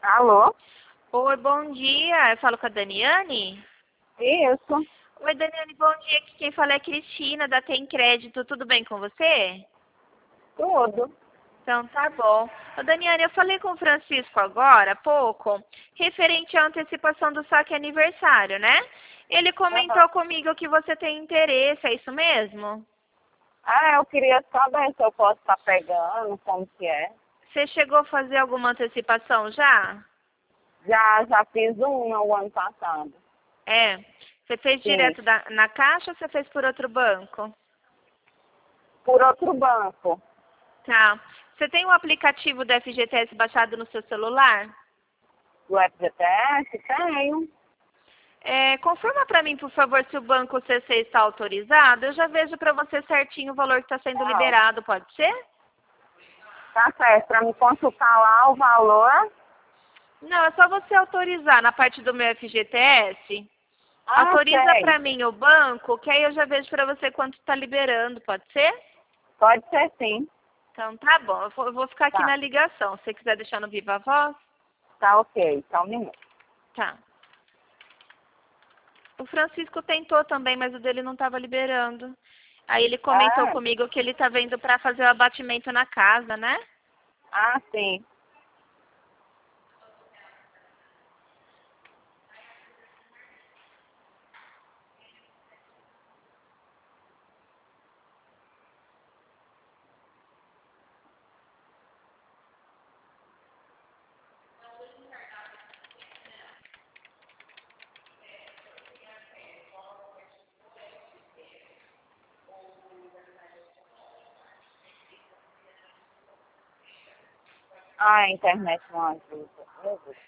Alô? Oi, bom dia. Eu falo com a Daniane? Isso, Oi, Daniane, bom dia. Aqui quem fala é a Cristina, da Tem Crédito. Tudo bem com você? tudo. Então, tá bom. Ô, Daniane, eu falei com o Francisco agora, há pouco, referente à antecipação do saque aniversário, né? Ele Aham. comentou comigo que você tem interesse, é isso mesmo? Eu queria saber se eu posso estar pegando, como que é. Você chegou a fazer alguma antecipação já? Já fiz uma o ano passado. É. Você fez Sim, direto na Caixa ou você fez por outro banco? por outro banco. Tá. Você tem o aplicativo do FGTS baixado no seu celular? Do FGTS, tenho. Confirma para mim, por favor, se o banco CC está autorizado. Eu já vejo para você certinho o valor que está sendo Não, liberado, pode ser? tá certo. Para me consultar lá o valor. Não, é só você autorizar na parte do meu FGTS. Autoriza Sei. para mim o banco, que aí eu já vejo para você quanto está liberando, pode ser? Pode ser sim. Então tá bom, eu vou ficar aqui Tá, na ligação. Se você quiser deixar no Viva Voz, tá ok. Só um minuto. tá. O Francisco tentou também, mas o dele não estava liberando. Aí ele comentou Ah, comigo que ele está vendo para fazer o abatimento na casa, né? sim. A internet não ajuda. Meu Deus.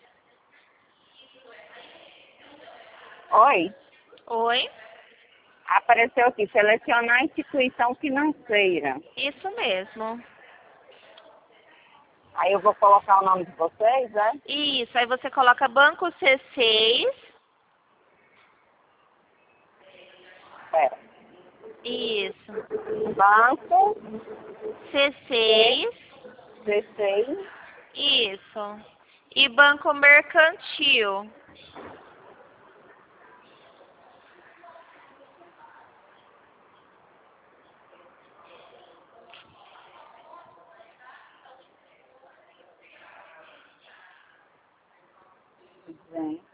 Oi. Oi? Apareceu aqui, selecionar a instituição financeira. Isso mesmo. Aí eu vou colocar o nome de vocês, né? Isso, aí você coloca banco C6. Pera. Isso. Banco C6. C6. Isso. E banco mercantil. Gente.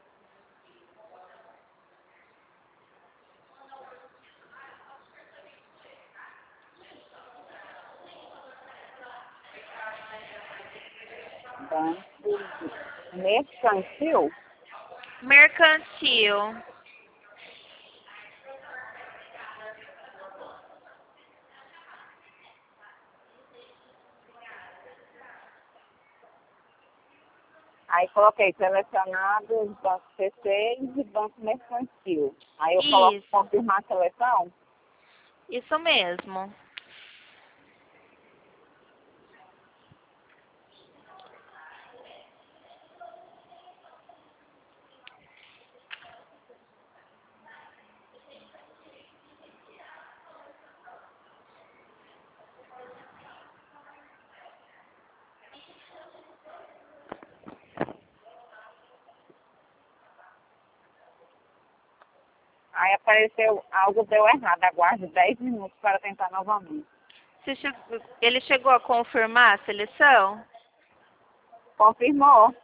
Banco mercantil. Mercantil. Aí coloquei selecionados banco C6 e banco mercantil. Aí eu coloco Isso. confirmar a seleção. Isso mesmo. Aí apareceu, algo deu errado. Aguarde 10 minutos para tentar novamente. Ele chegou a confirmar a seleção? Confirmou.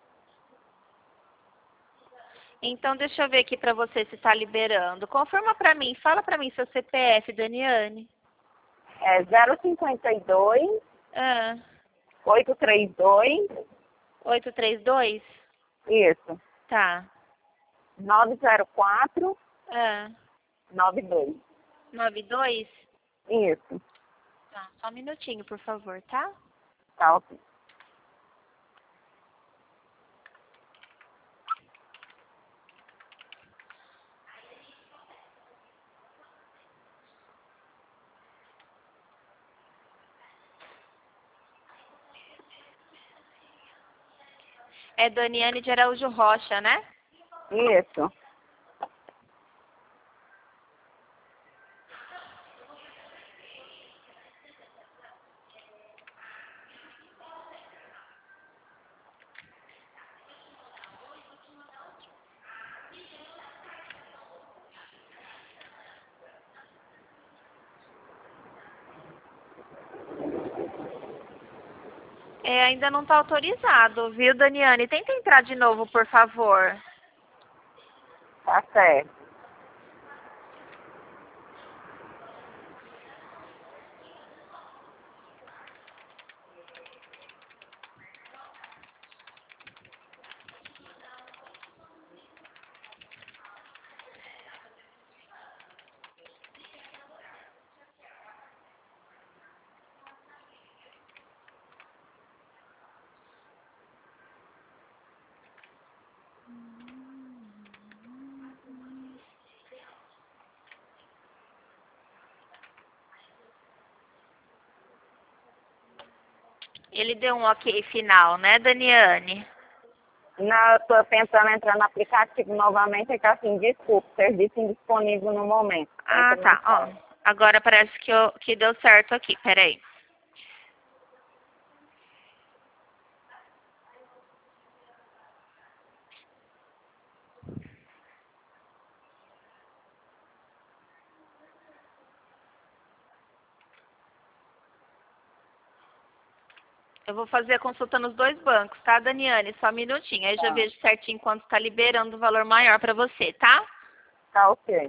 Então, deixa eu ver aqui para você se está liberando. Confirma para mim. Fala para mim seu CPF, Daniane. É 052 Ah, 832. 832? Isso. Tá. 904 Ah, 92. 92? Isso. Tá. Só um minutinho, por favor, tá? Tá ok. É Daniane de Araújo Rocha, né? Isso. É, ainda não está autorizado, viu, Daniane? Tenta entrar de novo, por favor. Tá certo. Ele deu um ok final, né, Daniane? Não, eu tô tentando entrar no aplicativo novamente e tá assim, desculpa, serviço indisponível no momento. Ah, Entre mais tá. Ó, tarde. agora parece que deu certo aqui. Peraí. Eu vou fazer a consulta nos dois bancos, tá, Daniane? Só um minutinho. Aí já Tá. vejo certinho quanto está liberando o valor maior para você, tá? Tá ok.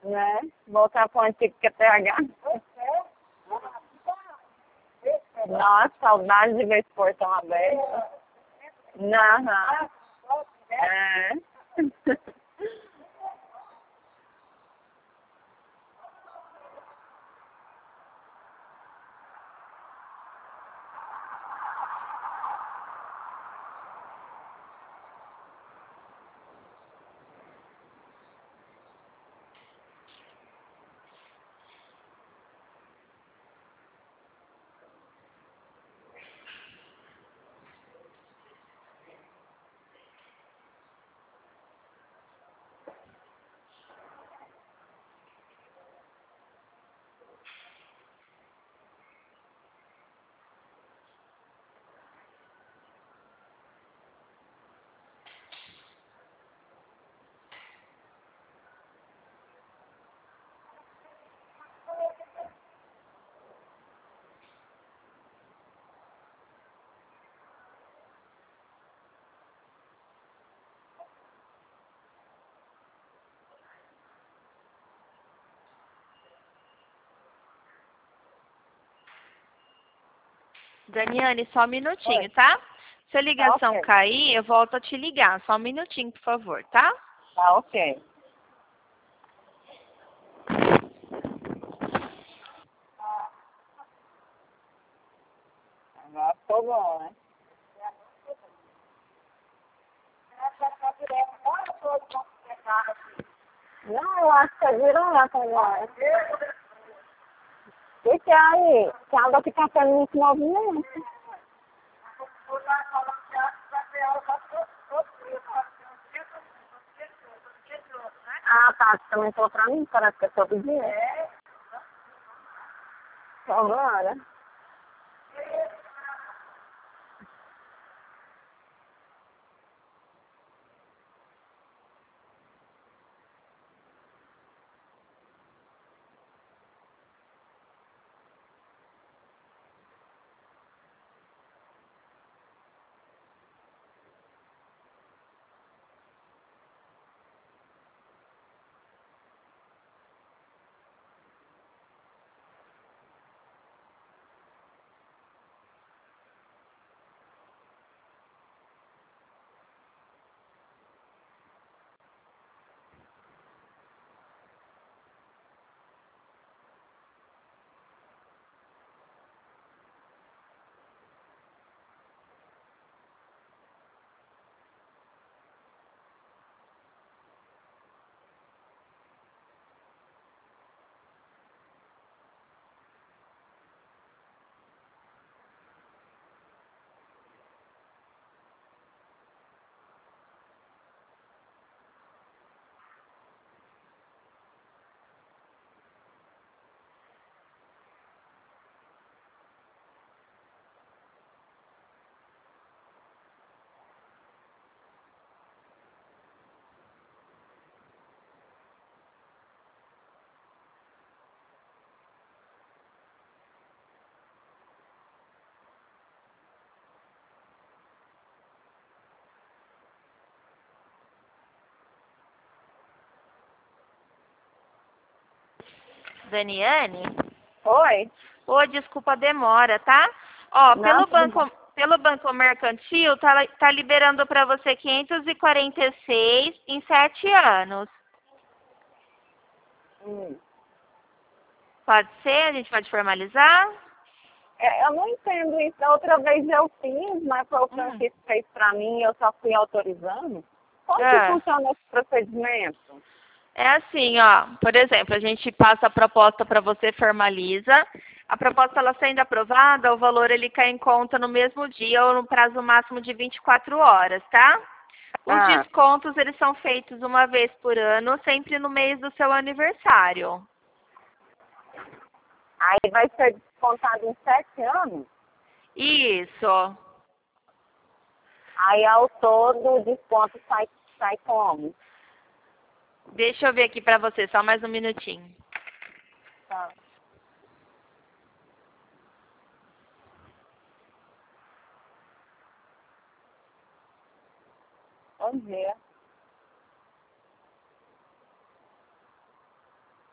Né? Voltar para o antigo QTH. Nossa, saudade de ver esse portão aberto. Aham. É. Daniane, só um minutinho, Oi. tá? Se a ligação Ok. cair, eu volto a te ligar. Só um minutinho, por favor, tá? Tá ok. Agora ficou bom, né? Não, eu acho que é direto agora. E que aí? Que a água fica tendo muito movimento. Ah, tá. Você também falou pra mim? Parece que é todo dia. É. Agora. Daniane? Oi? Ô, desculpa a demora, tá? Ó, Não, tudo bom. pelo banco mercantil, tá liberando para você 546 em 7 anos. Hum. Pode ser? A gente pode formalizar? É, eu não entendo isso. Da outra vez eu fiz, mas foi o Francisco que fez pra mim e eu só fui autorizando. Como que É. funciona esse procedimento? É assim, ó, por exemplo, a gente passa a proposta para você, formaliza. A proposta ela sendo aprovada, o valor ele cai em conta no mesmo dia ou no prazo máximo de 24 horas, tá? Os Ah, descontos eles são feitos uma vez por ano, sempre no mês do seu aniversário. aí vai ser descontado em 7 anos? Isso. Aí ao todo o desconto sai como? Deixa eu ver aqui para você, só mais um minutinho. Tá. Bom dia.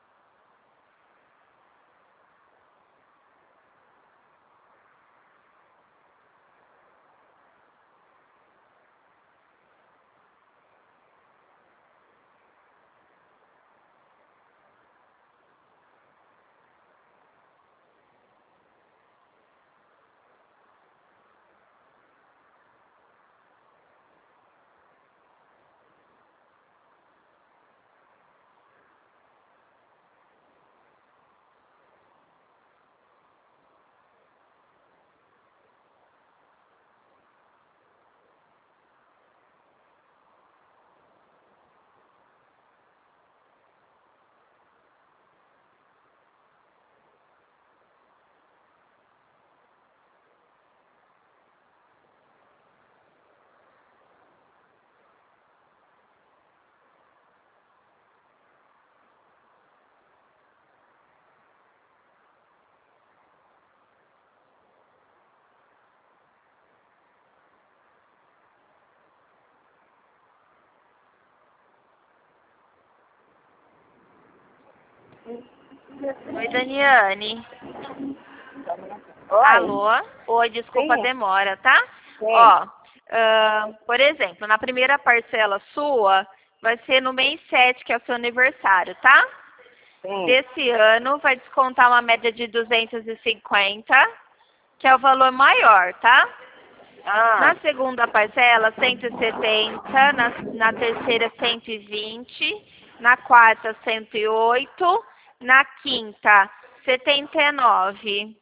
Oi, Daniane. Oi? Alô? Oi, desculpa a Sim. demora, tá? Sim. Ó, por exemplo, na primeira parcela sua, vai ser no mês 7, que é o seu aniversário, tá? Sim. Desse ano vai descontar uma média de 250, que é o valor maior, tá? Na Ah, segunda parcela, 170, na terceira, 120, na quarta, 108, na quinta, 79.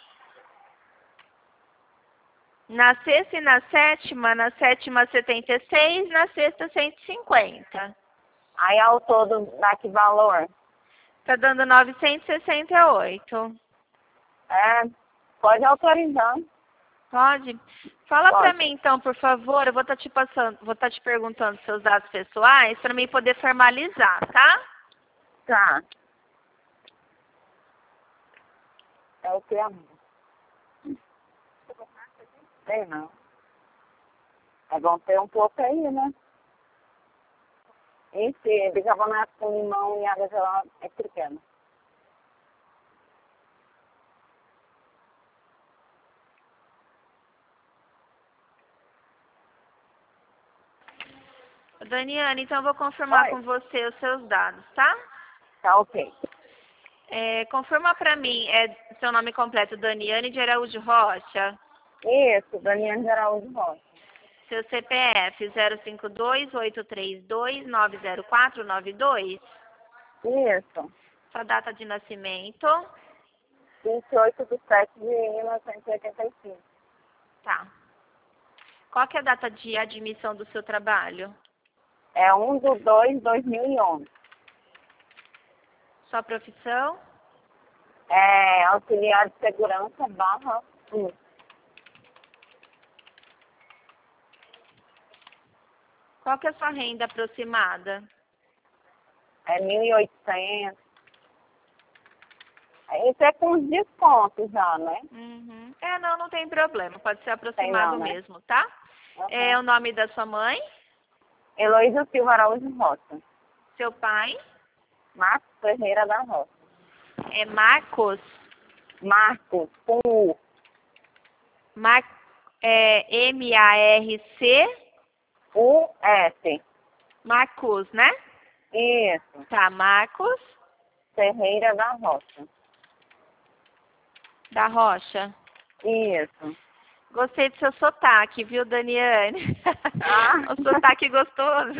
Na sexta e na sétima 76, na sexta 150. aí ao todo dá que valor? Tá dando 968. É, pode autorizar. Pode? Fala pra Pode. mim então, por favor, eu vou estar te perguntando seus dados pessoais para mim poder formalizar, tá? Tá. É o que, amor? Sei não. É bom ter um pouco aí, né? Esse bicarbonato com limão e água gelada é pequeno. Daniane, então eu vou confirmar Oi. com você os seus dados, tá? Tá ok. Confirma pra mim, seu nome completo, Daniane de Araújo Rocha, Isso, Daniela de Araújo Rocha. seu CPF 052-832-90492, Isso. sua data de nascimento, 28/7/1985. tá. Qual que é a data de admissão do seu trabalho? É 1/2/2011. Sua profissão? É auxiliar de segurança barra 1. Qual que é a sua renda aproximada? É 1.800. Isso é com os descontos já, né? Uhum. Não tem problema, pode ser Tem aproximado não, né? mesmo, tá? Uhum. O nome da sua mãe, Heloísa Silva Araújo Rocha. seu pai, Marcos Ferreira da Rocha. é Marcos, Marcos, com U. M-A-R-C, U-S. Marcos, né? Isso. Tá, Marcos Ferreira da Rocha. da Rocha. Isso. Gostei do seu sotaque, viu, Daniane? Ah. Um sotaque gostoso.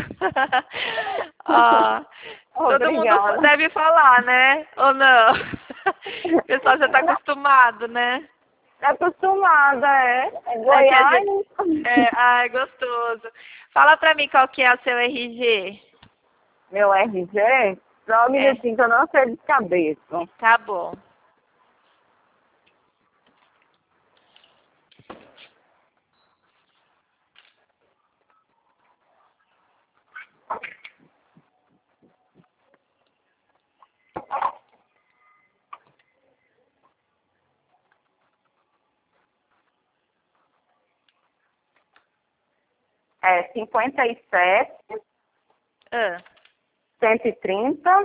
Ó, todo mundo Obrigada. deve falar, né? Ou não? O pessoal já tá acostumado, né? É acostumada, é. É É que a Goiás. ai, gostoso. Fala pra mim qual que é o seu RG. Meu RG? Só um minutinho que eu não sei de cabeça. Tá bom. É 57, Ah, 130,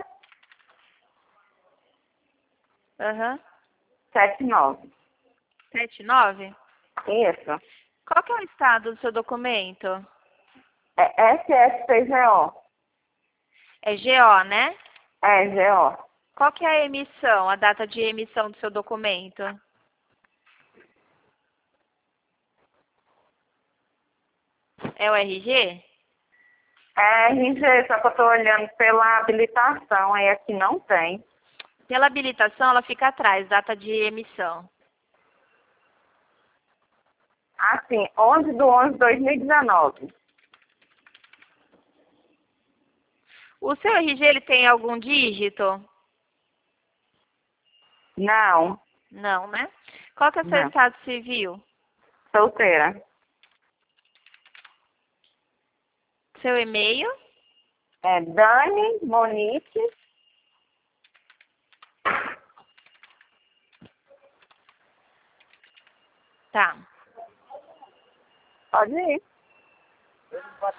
aham. 79. 79? Isso. Qual que é o estado do seu documento? É SSPGO. É GO, né? É, GO. Qual que é a emissão, a data de emissão do seu documento? É o RG? É RG, só que eu tô olhando pela habilitação, aí aqui não tem. Pela habilitação, ela fica atrás, data de emissão. Assim, 11/11/2019. O seu RG, ele tem algum dígito? Não, Não, né? Qual que é o seu não. estado civil? Solteira. Seu e-mail? É Dani Monique. Tá. Pode ir.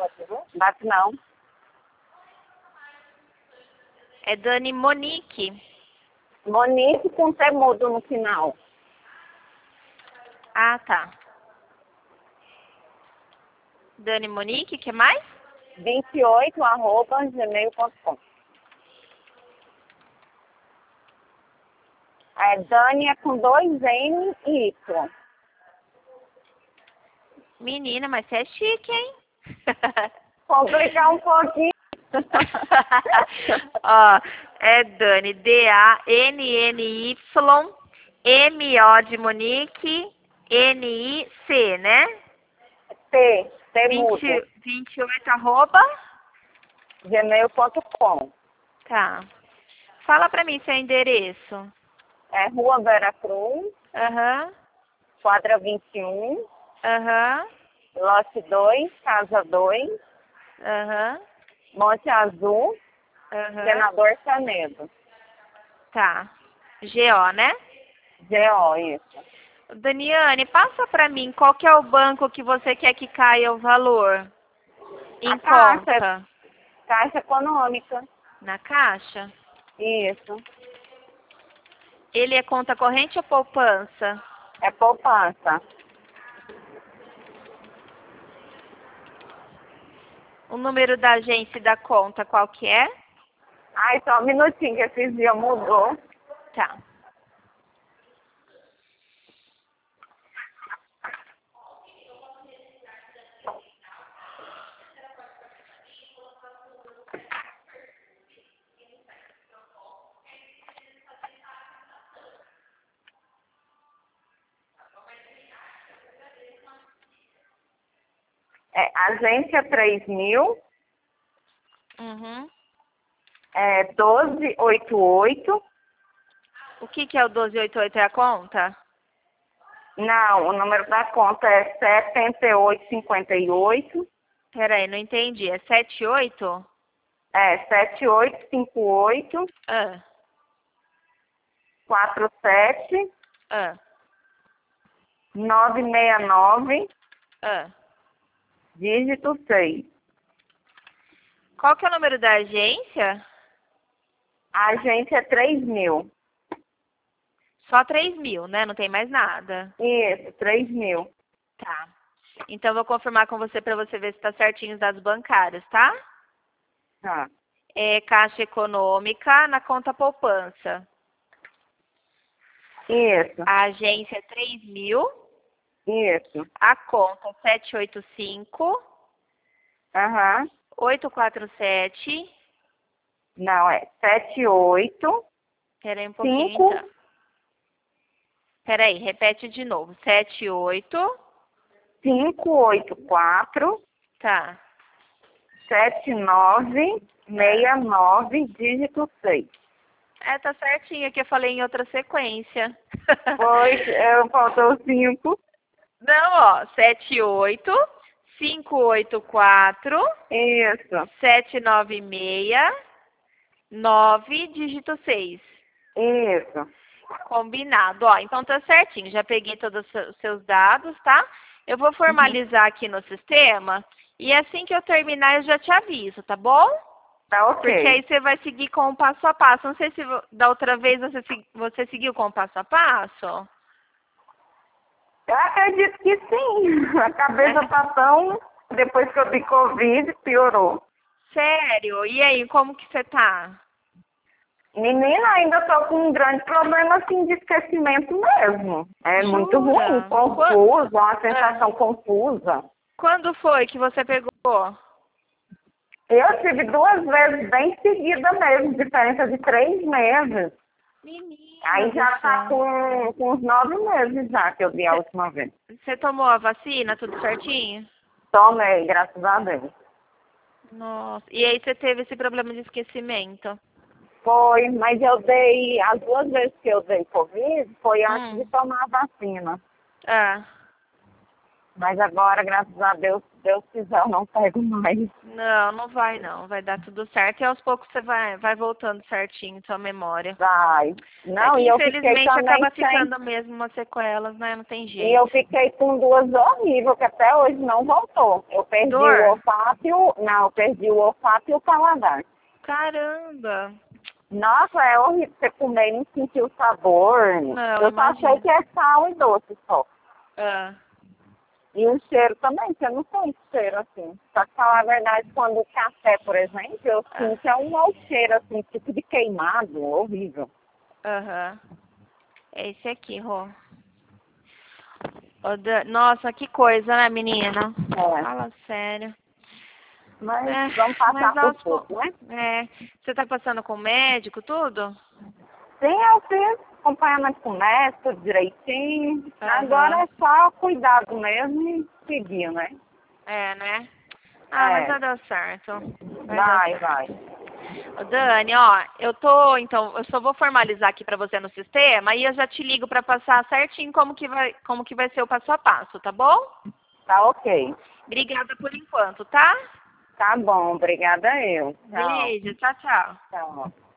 Bate não. É Dani Monique. Monique com T mudo no final. Ah, tá. Dani Monique, que mais? 28@gmail.com. Dani é com 2 N e Y. Menina, mas você é chique, hein? Complicar um pouquinho. Ó, é Dani, DANNY, MO de Monique, NIC, né? T mudo. 28 arroba? gmail.com. Tá. Fala pra mim seu endereço. É Rua Vera Cruz, Aham, quadra 21, aham, lote 2, casa 2, aham, Monte Azul, aham. Senador Canedo. Tá. GO, né? GO, isso. Daniane, passa pra mim qual que é o banco que você quer que caia o valor em A Caixa, conta. Caixa Econômica. Na Caixa? Isso. Ele é conta corrente ou poupança? É poupança. O número da agência e da conta, qual que é? Ai, só um minutinho que esses dias mudou. Tá. Agência 3.000, Uhum. 1288. O que é o 1288? É a conta? Não, o número da conta é 7858. Peraí, não entendi. É 78? 7858 Ah, 47 ah, 969, ah. dígito 6. Qual que é o número da agência? A agência é 3.000. Só 3.000, né? Não tem mais nada. Isso, 3.000. Tá. Então, eu vou confirmar com você para você ver se está certinho os dados bancários, tá? Tá. É Caixa Econômica na conta poupança. Isso, A agência é 3.000. isso. A conta 785 Aham. 847. Não, é 78 Peraí um pouquinho, 5. então. Peraí, repete de novo. 78. 584 Tá. 7969, dígito 6. É, tá certinho, que eu falei em outra sequência. Pois, faltou 5. Não, ó. 78 584 Isso, 796 9, dígito 6. isso. Combinado. Ó, então tá certinho. Já peguei todos os seus dados, tá? Eu vou formalizar aqui no sistema e assim que eu terminar eu já te aviso, tá bom? Tá ok. Porque aí você vai seguir com o passo a passo. Não sei se da outra vez você seguiu com o passo a passo. Eu acredito que sim. A cabeça tá tão... Depois que eu tive Covid, piorou. Sério? E aí, como que você tá? Menina, ainda tô com um grande problema assim de esquecimento mesmo. É muito Jura? ruim, confuso, uma sensação confusa. Quando foi que você pegou? Eu tive 2 vezes bem seguida mesmo, diferença de 3 meses. Menina Aí já do tá céu. com uns 9 meses já que eu vi a última vez. Você tomou a vacina, tudo certinho? Tomei, graças a Deus. Nossa. E aí você teve esse problema de esquecimento? Foi, mas eu dei, as 2 vezes que eu dei Covid, foi antes de tomar a vacina. Ah. Mas agora, graças a Deus, se Deus quiser, eu não pego mais. Não, não vai não. Vai dar tudo certo e aos poucos você vai voltando certinho sua memória. Vai. Não, É que e eu fiquei infelizmente também acaba sem. ficando mesmo umas sequelas, né? Não tem E jeito. eu fiquei com 2 horríveis, que até hoje não voltou. Eu perdi Dor? o olfato, não, eu perdi o olfato e o paladar. Caramba. Nossa, é horrível você comer e não sentir o sabor. Não, Eu só achei imagino. que é sal e doce só. Ah, E o cheiro também, que eu não sinto cheiro assim. Só que falar a verdade, quando o café, por exemplo, eu sinto é um mau cheiro, assim, tipo de queimado, horrível. aham. É esse aqui, Rô. Nossa, que coisa, né, menina? É. Fala sério. Mas vamos passar por tudo, né? Você tá passando com o médico, tudo? Sim, eu fiz acompanhamento com o médico, tudo direitinho. Aham. Agora é só cuidado mesmo e seguir, né? É, né? Ah, mas É, vai dar certo. Vai dar certo. vai. Ô, Dani, ó, eu só vou formalizar aqui pra você no sistema e eu já te ligo pra passar certinho como que vai ser o passo a passo, tá bom? Tá ok. Obrigada por enquanto, tá? Tá bom, obrigada eu. Tchau. Beijo, tchau, tchau. Tchau.